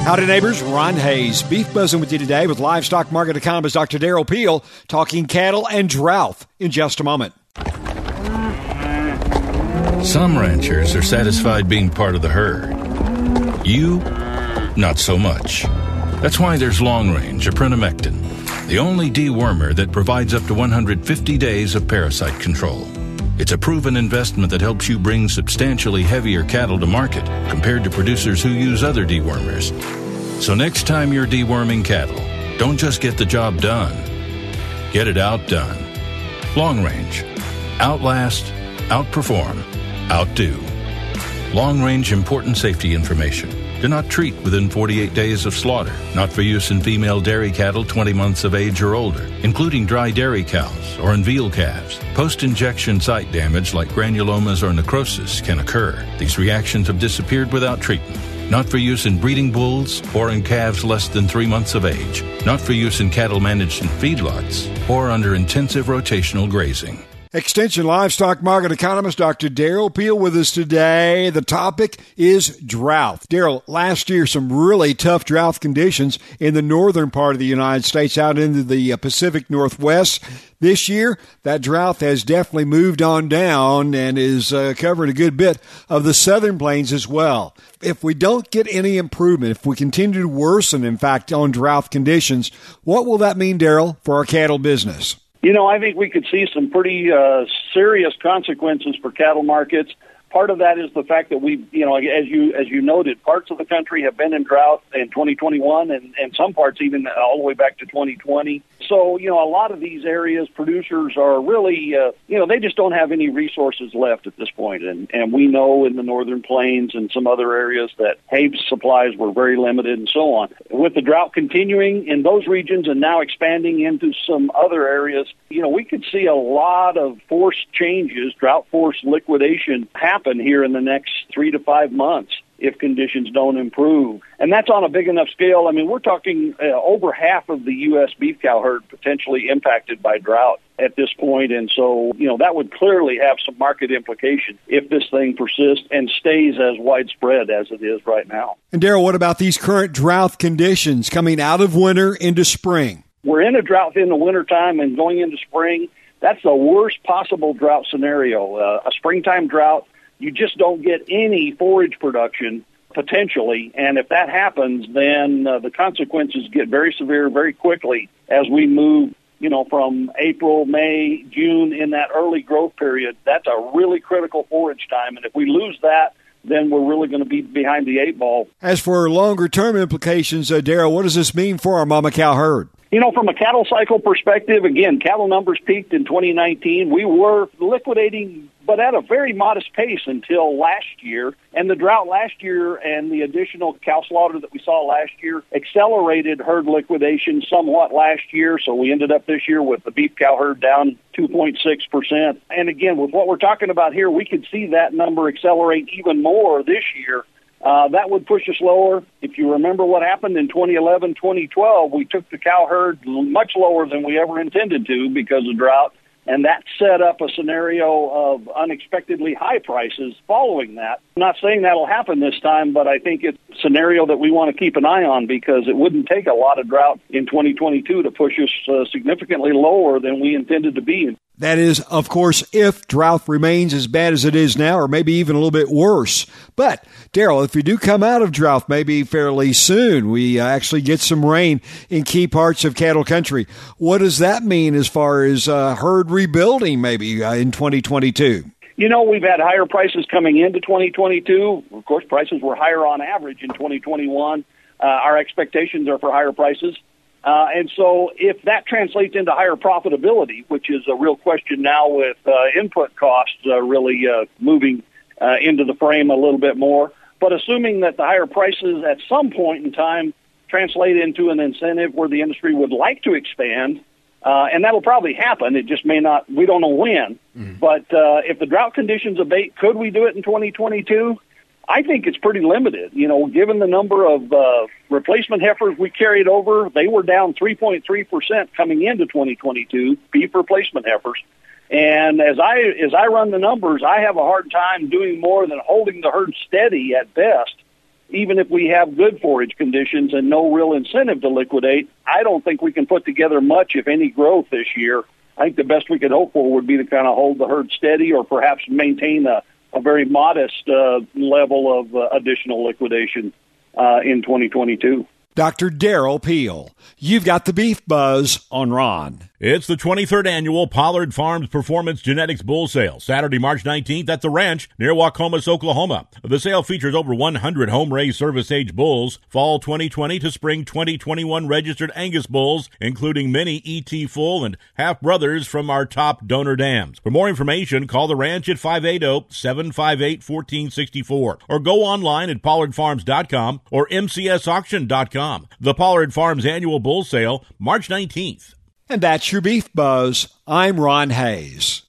Howdy, neighbors. Ron Hayes. Beef Buzzing with you today with livestock market economist Dr. Darrell Peel, talking cattle and drought in just a moment. Some ranchers are satisfied being part of the herd. You, not so much. That's why there's Long Range Aprinamectin, the only dewormer that provides up to 150 days of parasite control. It's a proven investment that helps you bring substantially heavier cattle to market compared to producers who use other dewormers. So next time you're deworming cattle, don't just get the job done. Get it outdone. Long Range. Outlast, outperform, outdo. Long Range important safety information. Do not treat within 48 days of slaughter. Not for use in female dairy cattle 20 months of age or older, including dry dairy cows or in veal calves. Post-injection site damage like granulomas or necrosis can occur. These reactions have disappeared without treatment. Not for use in breeding bulls or in calves less than 3 months of age. Not for use in cattle managed in feedlots or under intensive rotational grazing. Extension livestock market economist Dr. Darrell Peel with us today. The topic is drought. Darrell, last year some really tough drought conditions in the northern part of the United States out into the Pacific Northwest. This year, that drought has definitely moved on down and is covering a good bit of the southern plains as well. If we don't get any improvement, if we continue to worsen, in fact, on drought conditions, what will that mean, Darrell, for our cattle business? You know, I think we could see some pretty serious consequences for cattle markets. Part of that is the fact that we, as you noted, parts of the country have been in drought in 2021 and some parts even all the way back to 2020. So, a lot of these areas, producers are really, they just don't have any resources left at this point. And we know in the northern plains and some other areas that hay supplies were very limited and so on. With the drought continuing in those regions and now expanding into some other areas, we could see a lot of forced changes, drought force liquidation happen here in the next 3 to 5 months if conditions don't improve. And that's on a big enough scale. I mean, we're talking over half of the U.S. beef cow herd potentially impacted by drought at this point. And so, that would clearly have some market implications if this thing persists and stays as widespread as it is right now. And Darrell, what about these current drought conditions coming out of winter into spring? We're in a drought in the wintertime and going into spring. That's the worst possible drought scenario. A springtime drought, you just don't get any forage production potentially. And if that happens, then the consequences get very severe very quickly as we move, from April, May, June in that early growth period. That's a really critical forage time. And if we lose that, then we're really going to be behind the 8 ball. As for longer-term implications, Darrell, what does this mean for our mama cow herd? From a cattle cycle perspective, again, cattle numbers peaked in 2019. We were liquidating, but at a very modest pace until last year. And the drought last year and the additional cow slaughter that we saw last year accelerated herd liquidation somewhat last year. So we ended up this year with the beef cow herd down 2.6%. And again, with what we're talking about here, we could see that number accelerate even more this year. That would push us lower. If you remember what happened in 2011, 2012, we took the cow herd much lower than we ever intended to because of drought, and that set up a scenario of unexpectedly high prices following that. I'm not saying that'll happen this time, but I think it's a scenario that we want to keep an eye on because it wouldn't take a lot of drought in 2022 to push us significantly lower than we intended to be. That is, of course, if drought remains as bad as it is now, or maybe even a little bit worse. But, Darrell, if we do come out of drought maybe fairly soon, we actually get some rain in key parts of cattle country. What does that mean as far as herd rebuilding maybe in 2022? We've had higher prices coming into 2022. Of course, prices were higher on average in 2021. Our expectations are for higher prices. And so if that translates into higher profitability, which is a real question now with input costs really moving into the frame a little bit more, but assuming that the higher prices at some point in time translate into an incentive where the industry would like to expand, and that'll probably happen. It just may not. We don't know when. Mm-hmm. But if the drought conditions abate, could we do it in 2022? I think it's pretty limited. Given the number of replacement heifers we carried over, they were down 3.3% coming into 2022, beef replacement heifers. And as I run the numbers, I have a hard time doing more than holding the herd steady at best even if we have good forage conditions and no real incentive to liquidate, I don't think we can put together much, if any, growth this year. I think the best we could hope for would be to kind of hold the herd steady or perhaps maintain a very modest level of additional liquidation in 2022. Dr. Darrell Peel, you've got the Beef Buzz on Ron. It's the 23rd annual Pollard Farms Performance Genetics Bull Sale, Saturday, March 19th at the ranch near Waukomis, Oklahoma. The sale features over 100 home-raised service-age bulls, fall 2020 to spring 2021 registered Angus bulls, including many ET full and half brothers from our top donor dams. For more information, call the ranch at 580-758-1464 or go online at pollardfarms.com or mcsauction.com. The Pollard Farms Annual Bull Sale, March 19th. And that's your Beef Buzz. I'm Ron Hayes.